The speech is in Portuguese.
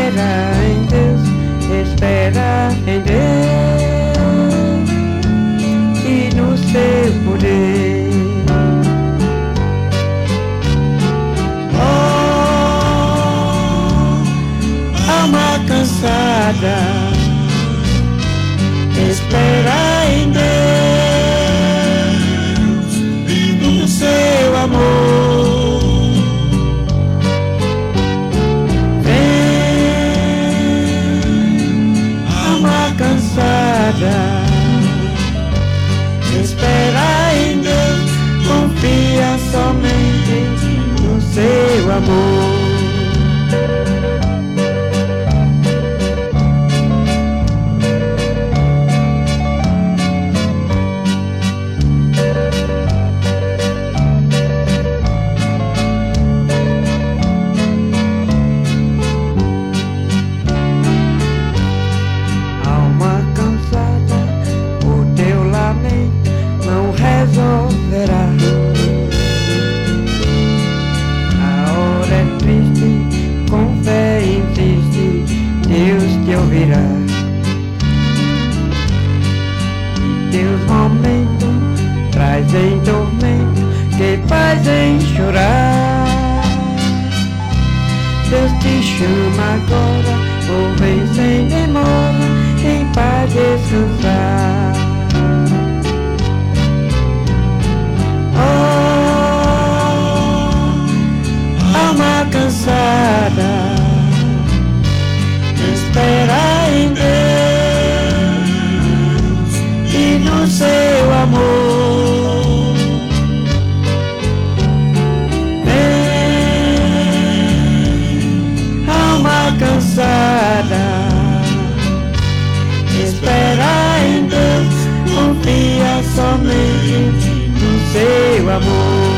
espera em Deus, espera em Deus e no seu poder. Oh, alma cansada, espera em Deus e no seu amor. Espera em Deus, confia somente no seu amor. Resolverá. A hora é triste, com fé insiste, Deus te ouvirá. E teus momentos trazem tormento que fazem chorar. Deus te chama agora, ou vem sem demora, em paz descansar. Alma cansada, espera em Deus e no seu amor. Vem, alma cansada, espera em Deus, confia somente no seu amor.